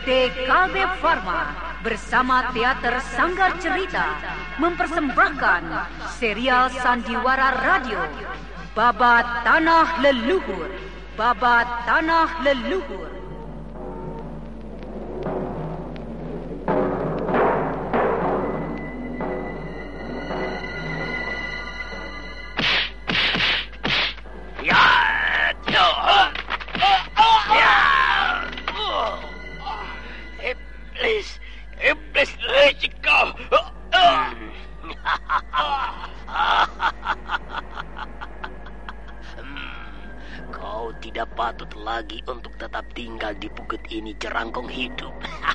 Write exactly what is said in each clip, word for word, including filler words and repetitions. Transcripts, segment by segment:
T Kalbe Pharma bersama Teater Sanggar Cerita mempersembahkan serial Sandiwara Radio Babat Tanah Leluhur. Babat Tanah Leluhur. Kau tidak patut lagi untuk tetap tinggal di bukit ini, jerangkong hidup.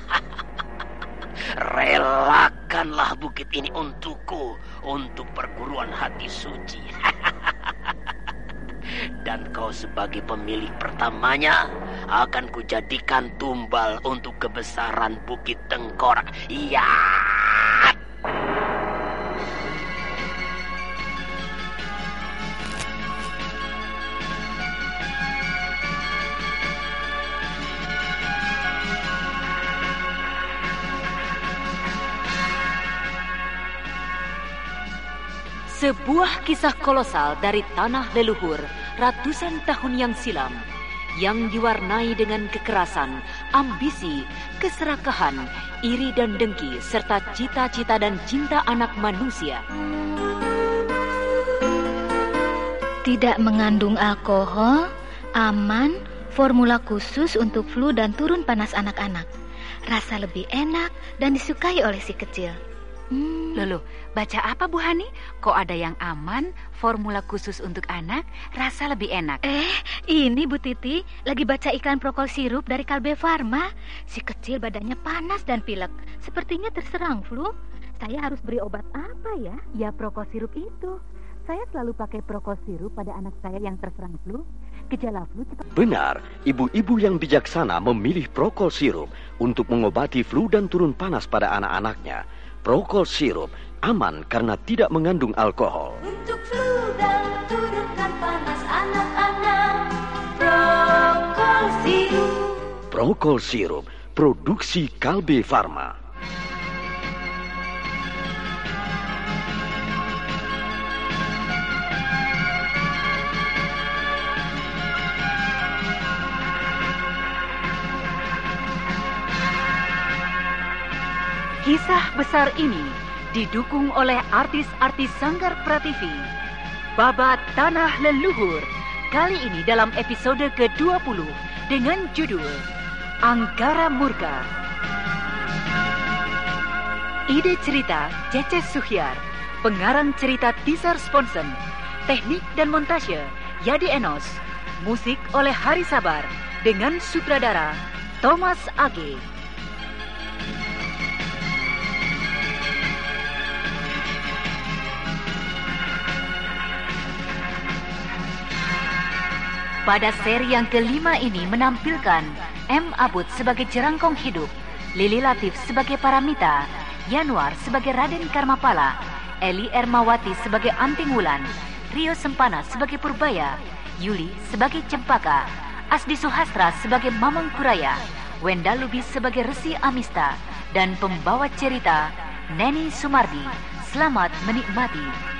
Relakanlah bukit ini untukku, untuk perguruan hati suci. Dan kau sebagai pemilik pertamanya akan kujadikan tumbal untuk kebesaran Bukit Tengkorak. Iya. Sebuah kisah kolosal dari tanah leluhur ratusan tahun yang silam, yang diwarnai dengan kekerasan, ambisi, keserakahan, iri dan dengki, serta cita-cita dan cinta anak manusia. Tidak mengandung alkohol, aman, formula khusus untuk flu dan turun panas anak-anak. Rasa lebih enak dan disukai oleh si kecil. Hmm. Loh, baca apa Bu Hani? Kok ada yang aman, formula khusus untuk anak, rasa lebih enak? Eh, ini Bu Titi lagi baca iklan Prokol sirup dari Kalbe Pharma. Si kecil badannya panas dan pilek, sepertinya terserang flu. Saya harus beri obat apa ya? Ya Prokol sirup itu. Saya selalu pakai Prokol sirup pada anak saya yang terserang flu. Gejala flu cepat. Benar, ibu-ibu yang bijaksana memilih Prokol sirup untuk mengobati flu dan turun panas pada anak-anaknya. Prokol sirup aman karena tidak mengandung alkohol. Untuk flu dan turunkan panas anak-anak, Prokol sirup. Prokol sirup, produksi Kalbe Pharma. Kisah besar ini didukung oleh artis-artis Sanggar Prativi. Babat Tanah Leluhur, kali ini dalam episode ke dua puluh dengan judul Anggara Murka. Ide cerita Cece Suhyar, pengarang cerita Tisar Sponsen, teknik dan montase Yadi Enos, musik oleh Hari Sabar dengan sutradara Thomas Age. Pada seri yang kelima ini menampilkan M. Abud sebagai Jerangkong Hidup, Lili Latif sebagai Paramita, Yanuar sebagai Raden Karmapala, Eli Ermawati sebagai Anting Wulan, Rio Sempana sebagai Purbaya, Yuli sebagai Cempaka, Asdi Suhastra sebagai Mamang Kuraya, Wenda Lubis sebagai Resi Amista, dan pembawa cerita Neni Sumardi. Selamat menikmati.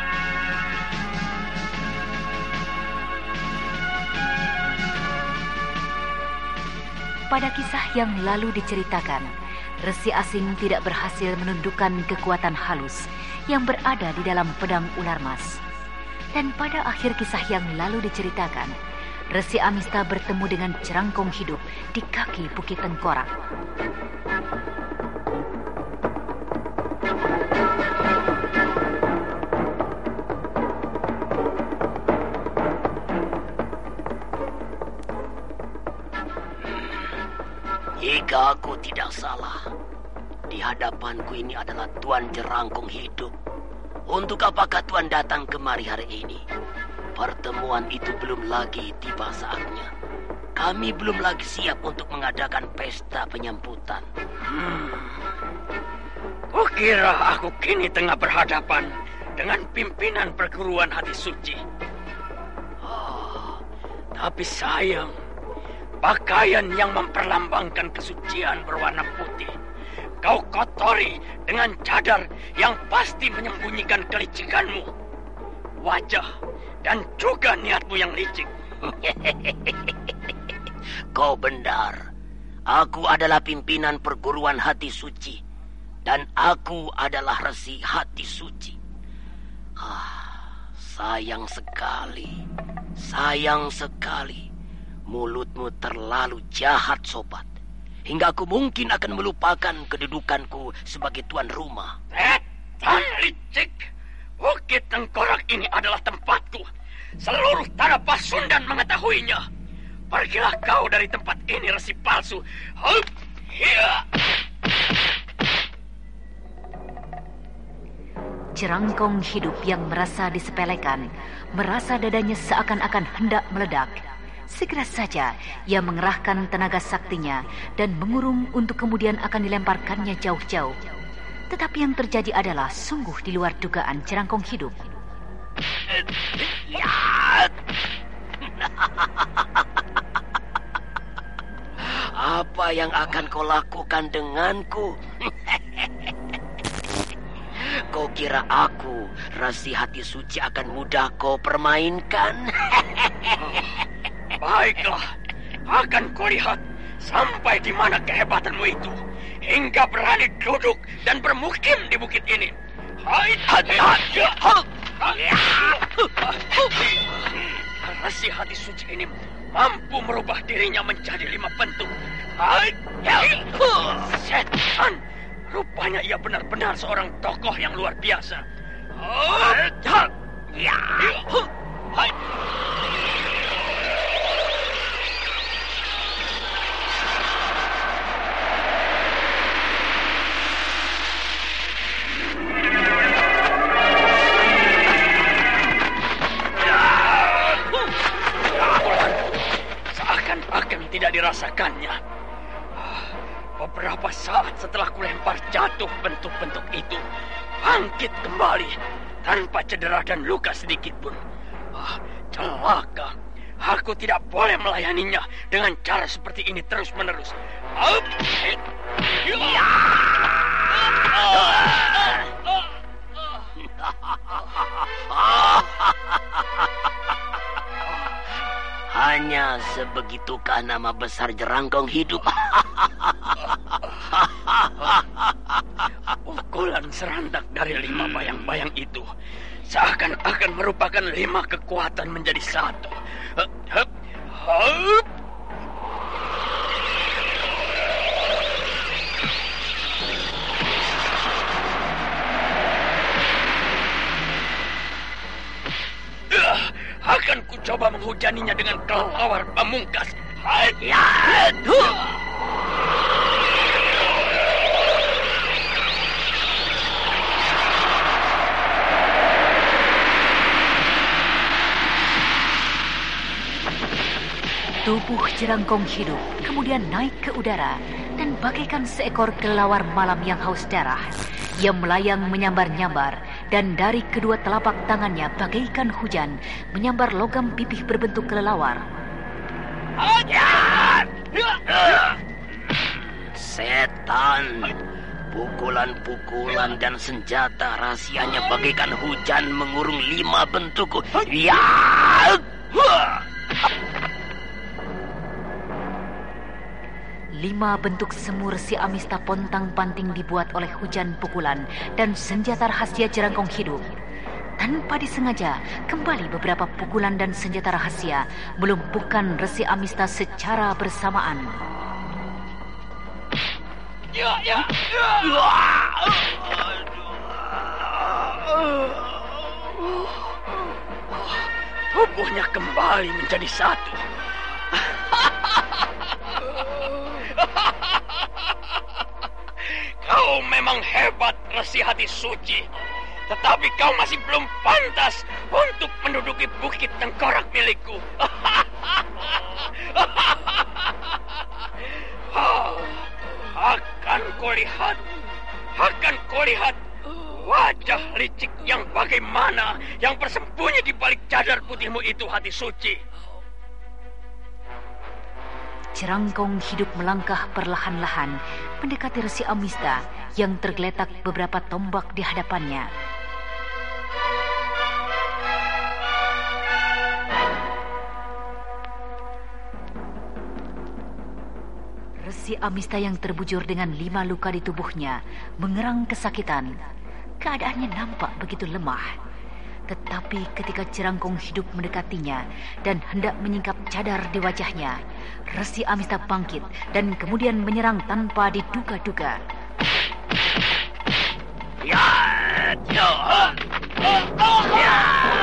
Pada kisah yang lalu diceritakan, Resi Asing tidak berhasil menundukkan kekuatan halus yang berada di dalam pedang ular mas. Dan pada akhir kisah yang lalu diceritakan, Resi Amista bertemu dengan Jerangkong Hidup di kaki Bukit Tengkorak. Jika aku tidak salah, di hadapanku ini adalah Tuan Jerangkong Hidup. Untuk apakah Tuan datang kemari hari ini? Pertemuan itu belum lagi tiba saatnya. Kami belum lagi siap untuk mengadakan pesta penyambutan. Hmm. Kukira aku kini tengah berhadapan dengan pimpinan perguruan hati suci. Oh, tapi sayang, pakaian yang memperlambangkan kesucian berwarna putih. Kau kotori dengan cadar yang pasti menyembunyikan kelicikanmu, wajah, dan juga niatmu yang licik. Kau benar. Aku adalah pimpinan perguruan hati suci. Dan aku adalah resi hati suci. Ah, sayang sekali. Sayang sekali. Mulutmu terlalu jahat, sobat. Hingga aku mungkin akan melupakan kedudukanku sebagai tuan rumah. Setan licik. Bukit Tengkorak ini adalah tempatku. Seluruh tanah Pasundan mengetahuinya. Pergilah kau dari tempat ini, resi palsu. Hup, ya. Jerangkong hidup yang merasa disepelekan, merasa dadanya seakan-akan hendak meledak. Segera saja ia mengerahkan tenaga saktinya dan mengurung untuk kemudian akan dilemparkannya jauh-jauh. Tetapi yang terjadi adalah sungguh di luar dugaan Jerangkong hidup. Ya. Apa yang akan kau lakukan denganku? Kau kira aku, rasi hati suci, akan mudah kau permainkan? Baiklah, akan kau lihat sampai di mana kehebatanmu itu, hingga berani duduk dan bermukim di bukit ini. Hai, rasi hati suci ini mampu merubah dirinya menjadi lima bentuk. Hai, setan, rupanya ia benar-benar seorang tokoh yang luar biasa. Hai. Seakan-akan tidak dirasakannya. Beberapa saat setelah kulempar jatuh bentuk-bentuk itu, bangkit kembali tanpa cedera dan luka sedikit pun. Ah, celaka. Aku tidak boleh melayaninya dengan cara seperti ini terus-menerus. Up. Ya. Hanya sebegitukah nama besar Jerangkong hidup? Pukulan serantak dari lima bayang-bayang itu seakan-akan merupakan lima kekuatan menjadi satu. Hup, hup, hup. Uh, akan ku coba menghujaninya dengan kelelawar pamungkas. Hai, ya, tuh. Tubuh Jerangkong hidup kemudian naik ke udara dan bagaikan seekor kelelawar malam yang haus darah. Ia melayang menyambar-nyambar dan dari kedua telapak tangannya bagaikan hujan menyambar logam pipih berbentuk kelelawar. Setan, pukulan-pukulan dan senjata rahasianya bagaikan hujan mengurung lima bentukku. Ya. Lima bentuk semur si Amista pontang-panting dibuat oleh hujan pukulan dan senjata rahasia Jerangkong hidup. Tanpa disengaja, kembali beberapa pukulan dan senjata rahasia melumpuhkan Resi Amista secara bersamaan. Ya, ya. Tubuhnya kembali menjadi satu. Kau memang hebat, Resi Hati Suci. Tetapi kau masih belum pantas untuk menduduki bukit Tengkorak milikku. Akan kulihat, akan kulihat wajah licik yang bagaimana yang bersembunyi di balik cadar putihmu itu, Hati Suci. Jerangkong Hidup melangkah perlahan-lahan mendekati Resi Amista yang tergeletak beberapa tombak di hadapannya. Resi Amista yang terbujur dengan lima luka di tubuhnya mengerang kesakitan. Keadaannya nampak begitu lemah. Tetapi ketika Jerangkong Hidup mendekatinya dan hendak menyingkap cadar di wajahnya, Resi Amista bangkit dan kemudian menyerang tanpa diduga-duga. Ya, ya, ya.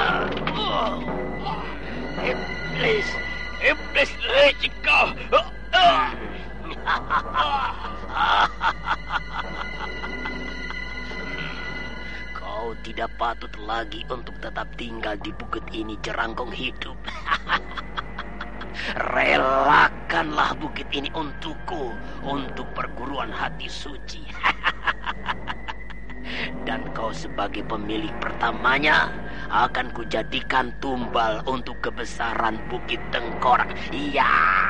Iblis, iblis licik kau. Kau tidak patut lagi untuk tetap tinggal di bukit ini, Jerangkong Hidup. Relakanlah bukit ini untukku, untuk perguruan hati suci. Dan kau sebagai pemilik pertamanya akan kujadikan tumbal untuk kebesaran Bukit Tengkorak. Iya.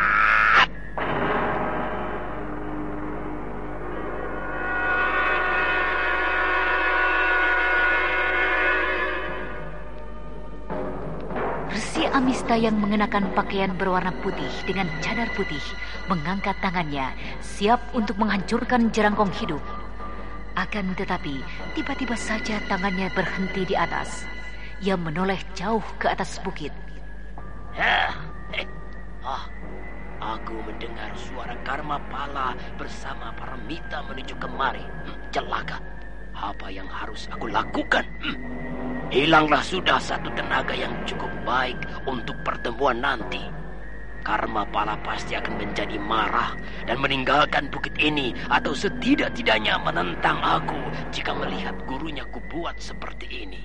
Resi Amista yang mengenakan pakaian berwarna putih dengan cadar putih mengangkat tangannya, siap untuk menghancurkan Jerangkong Hidup. Akan tetapi, tiba-tiba saja tangannya berhenti di atas. Ia menoleh jauh ke atas bukit. Hah, eh, ah, aku mendengar suara Karmapala bersama Paramita menuju kemari. Hmm, celaka. Apa yang harus aku lakukan? Hmm. Hilanglah sudah satu tenaga yang cukup baik untuk pertemuan nanti. Karmapala pasti akan menjadi marah dan meninggalkan bukit ini, atau setidak-tidaknya menentang aku jika melihat gurunya kubuat seperti ini.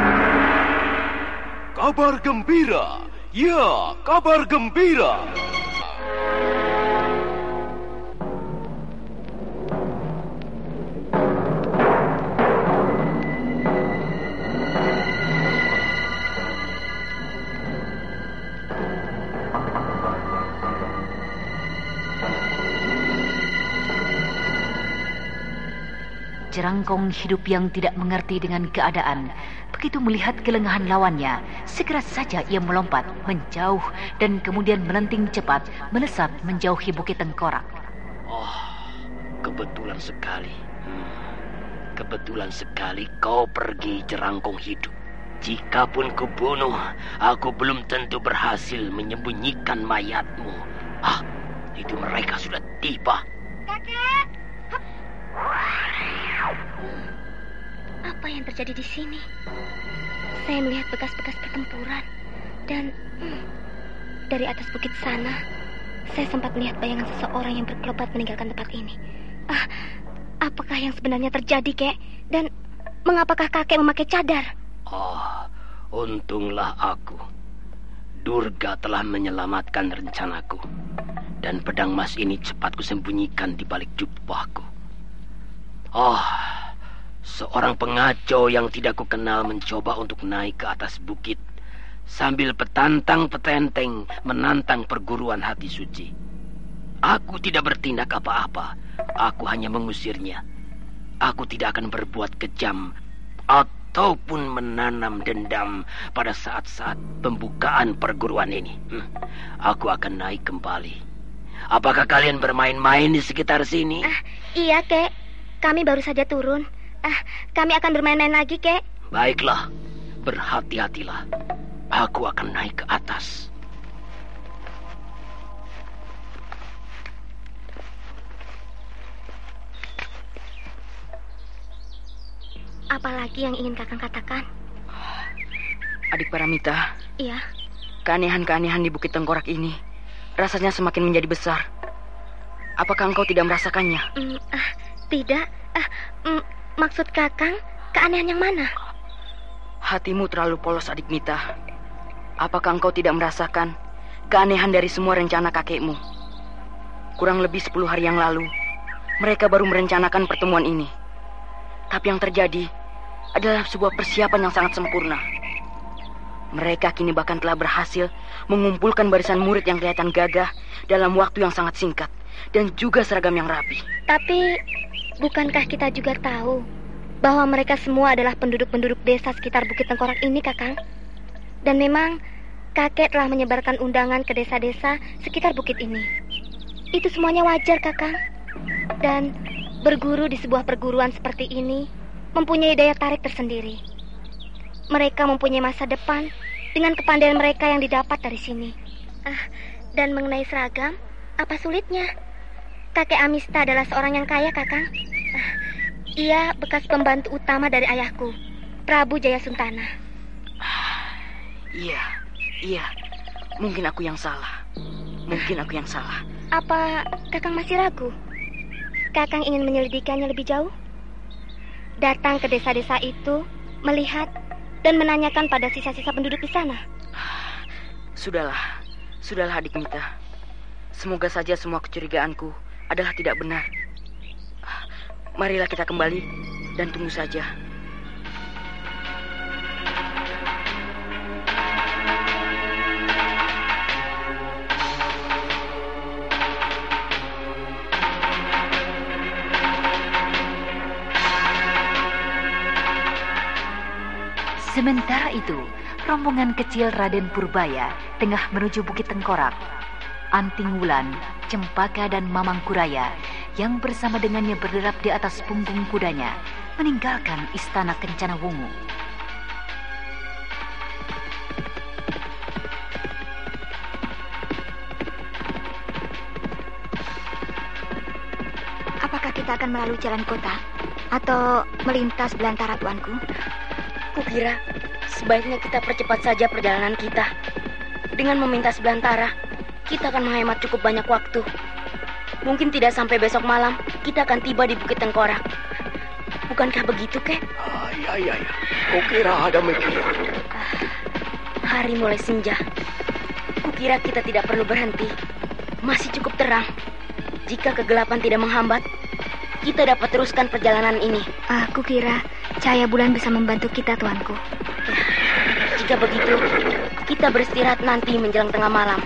Kabar gembira, ya, kabar gembira. Jerangkong Hidup yang tidak mengerti dengan keadaan, begitu melihat kelengahan lawannya, segera saja ia melompat, menjauh, dan kemudian melenting cepat, melesat menjauhi Bukit Tengkorak. Oh, kebetulan sekali. Hmm, kebetulan sekali kau pergi, Jerangkong Hidup. Jikapun kubunuh, aku belum tentu berhasil menyembunyikan mayatmu. Ah, itu mereka sudah tiba. Kakek! Apa yang terjadi di sini? Saya melihat bekas-bekas pertempuran dan hmm, dari atas bukit sana saya sempat melihat bayangan seseorang yang berkelopak meninggalkan tempat ini. Ah, apakah yang sebenarnya terjadi, Kek? Dan mengapakah kakek memakai cadar? Oh, untunglah aku. Durga telah menyelamatkan rencanaku, dan pedang emas ini cepat kusembunyikan di balik jubahku. Oh, seorang pengacau yang tidak kukenal mencoba untuk naik ke atas bukit sambil petantang petenteng menantang perguruan hati suci. Aku tidak bertindak apa-apa. Aku hanya mengusirnya. Aku tidak akan berbuat kejam ataupun menanam dendam pada saat-saat pembukaan perguruan ini. Hmm, aku akan naik kembali. Apakah kalian bermain-main di sekitar sini? Ah, iya, Kek. Kami baru saja turun. Ah, kami akan bermain-main lagi, Kek. Baiklah, berhati-hatilah. Aku akan naik ke atas. Apalagi yang ingin Kakang katakan? Adik Paramita. Iya. Keanehan-keanehan di Bukit Tengkorak ini rasanya semakin menjadi besar. Apakah engkau tidak merasakannya? Mm, ah, tidak. Ah, mm, maksud Kakang, keanehan yang mana? Hatimu terlalu polos, adik Mita. Apakah engkau tidak merasakan keanehan dari semua rencana kakekmu? Kurang lebih sepuluh hari yang lalu, mereka baru merencanakan pertemuan ini. Tapi yang terjadi adalah sebuah persiapan yang sangat sempurna. Mereka kini bahkan telah berhasil mengumpulkan barisan murid yang kelihatan gagah dalam waktu yang sangat singkat dan juga seragam yang rapi. Tapi bukankah kita juga tahu bahwa mereka semua adalah penduduk-penduduk desa sekitar Bukit Tengkorak ini, Kakang? Dan memang kakek telah menyebarkan undangan ke desa-desa sekitar bukit ini. Itu semuanya wajar, Kakang. Dan berguru di sebuah perguruan seperti ini mempunyai daya tarik tersendiri. Mereka mempunyai masa depan dengan kepandaian mereka yang didapat dari sini. Ah, dan mengenai seragam, apa sulitnya? Kakek Amista adalah seorang yang kaya, Kakang. Ah, ia bekas pembantu utama dari ayahku, Prabu Jayasuntana. Iya, iya. Mungkin aku yang salah. Mungkin aku yang salah. Apa Kakang masih ragu? Kakang ingin menyelidikannya lebih jauh? Datang ke desa-desa itu, melihat dan menanyakan pada sisa-sisa penduduk di sana. Sudahlah, sudahlah adik Mita. Semoga saja semua kecurigaanku adalah tidak benar. Marilah kita kembali dan tunggu saja. Sementara itu, rombongan kecil Raden Purbaya tengah menuju Bukit Tengkorak. Anting Wulan, Cempaka dan Mamang Kuraya yang bersama dengannya berderap di atas punggung kudanya meninggalkan istana Kencana Wungu. Apakah kita akan melalui jalan kota atau melintas belantara, tuanku? Kukira sebaiknya kita percepat saja perjalanan kita. Dengan memintas belantara, kita akan menghemat cukup banyak waktu. Mungkin tidak sampai besok malam kita akan tiba di Bukit Tengkorak. Bukankah begitu, Kek? Ah, iya, iya, iya. Kukira ada mikir. Ah, hari mulai senja. Kukira kita tidak perlu berhenti. Masih cukup terang. Jika kegelapan tidak menghambat, kita dapat teruskan perjalanan ini. Aku kira cahaya bulan bisa membantu kita, tuanku. Ya, jika begitu, kita beristirahat nanti menjelang tengah malam.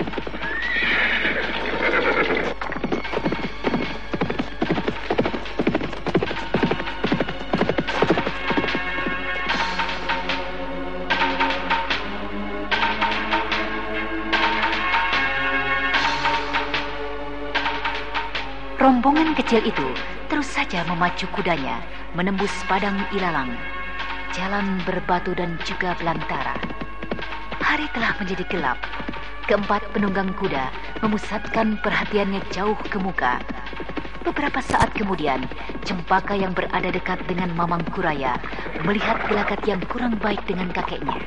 Rombongan kecil itu terus saja memacu kudanya menembus padang ilalang, jalan berbatu dan juga belantara. Hari telah menjadi gelap. Keempat penunggang kuda memusatkan perhatiannya jauh ke muka. Beberapa saat kemudian, Cempaka yang berada dekat dengan Mamang Kuraya melihat gelagat yang kurang baik dengan kakeknya.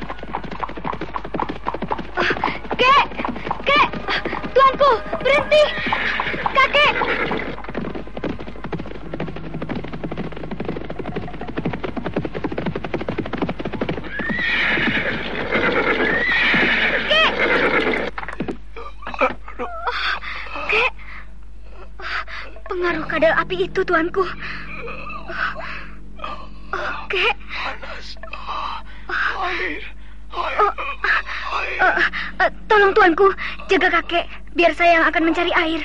Oh, Kek! Kek! Tuanku, berhenti! Kakek! Pengaruh kadal api itu, tuanku. Oke. Panas. Air. Air. Oh, uh, uh, tolong tuanku, jaga kakek, biar saya yang akan mencari air.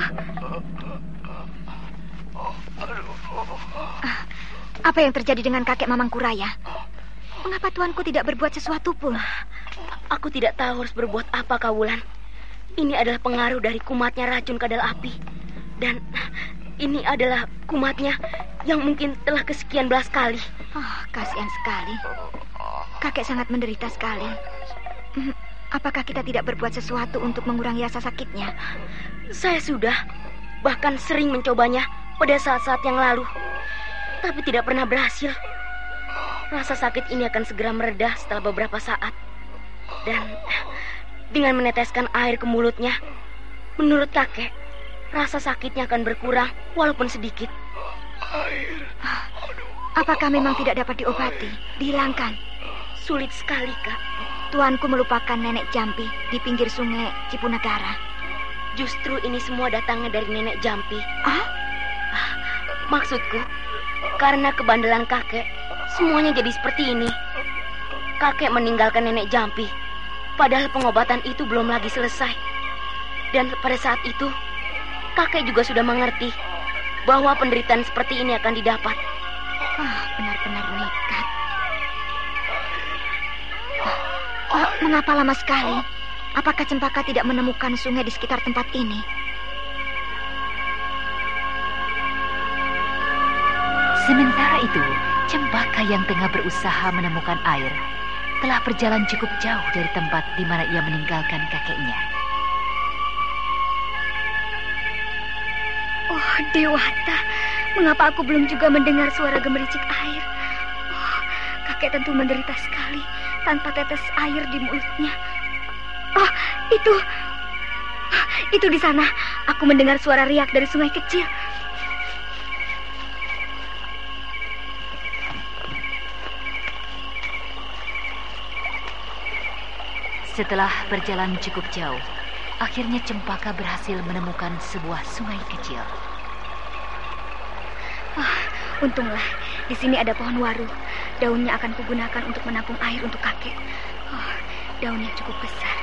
Uh, apa yang terjadi dengan kakek Mamang Kuraya? Mengapa tuanku tidak berbuat sesuatu pun? Aku tidak tahu harus berbuat apa, Kawulan. Ini adalah pengaruh dari kumatnya racun kadal api. Dan ini adalah kumatnya yang mungkin telah kesekian belas kali. Oh, kasihan sekali. Kakek sangat menderita sekali. Apakah kita tidak berbuat sesuatu untuk mengurangi rasa sakitnya? Saya sudah, bahkan sering mencobanya pada saat-saat yang lalu. Tapi tidak pernah berhasil. Rasa sakit ini akan segera mereda setelah beberapa saat. Dan dengan meneteskan air ke mulutnya, menurut kakek, rasa sakitnya akan berkurang walaupun sedikit. Air. Apakah memang tidak dapat diobati, dihilangkan? Sulit sekali, Kak. Tuanku melupakan nenek Jampi di pinggir sungai Cipunagara. Justru ini semua datangnya dari nenek Jampi. Ah? Maksudku, karena kebandelan kakek, semuanya jadi seperti ini. Kakek meninggalkan nenek Jampi Padahal pengobatan itu belum lagi selesai. Dan pada saat itu, kakek juga sudah mengerti bahwa penderitaan seperti ini akan didapat. Ah, benar-benar nekat. Oh, mengapa lama sekali? Apakah Cempaka tidak menemukan sungai di sekitar tempat ini? Sementara itu, Cempaka yang tengah berusaha menemukan air telah berjalan cukup jauh dari tempat di mana ia meninggalkan kakeknya. Oh, Dewata, mengapa aku belum juga mendengar suara gemericik air? Oh, kakek tentu menderita sekali tanpa tetes air di mulutnya. Oh, itu, itu di sana. Aku mendengar suara riak dari sungai kecil. Setelah berjalan cukup jauh, akhirnya Cempaka berhasil menemukan sebuah sungai kecil. Oh, untunglah di sini ada pohon waru. Daunnya akan kugunakan untuk menampung air untuk kakek. Oh, daunnya cukup besar.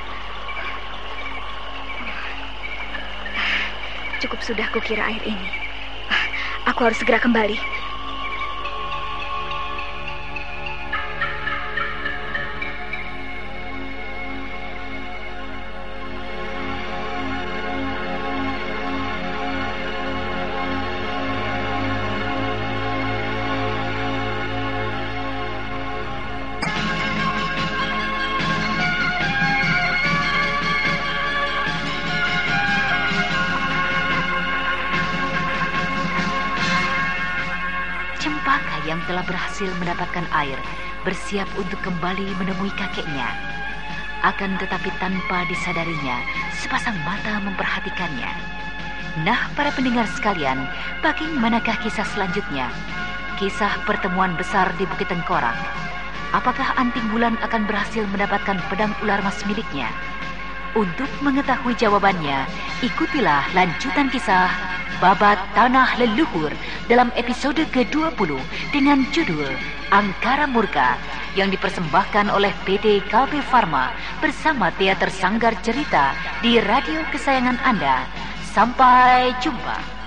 Cukup sudah kukira air ini. Aku harus segera kembali. Cempaka yang telah berhasil mendapatkan air bersiap untuk kembali menemui kakeknya. Akan tetapi tanpa disadarinya, sepasang mata memperhatikannya. Nah, para pendengar sekalian, bagaimanakah kisah selanjutnya? Kisah pertemuan besar di Bukit Tengkorak. Apakah Anting Bulan akan berhasil mendapatkan pedang ular emas miliknya? Untuk mengetahui jawabannya, ikutilah lanjutan kisah Babat Tanah Leluhur dalam episode ke dua puluh dengan judul Angkara Murka yang dipersembahkan oleh P T Kalbe Farma bersama Teater Sanggar Cerita di radio kesayangan Anda. Sampai jumpa.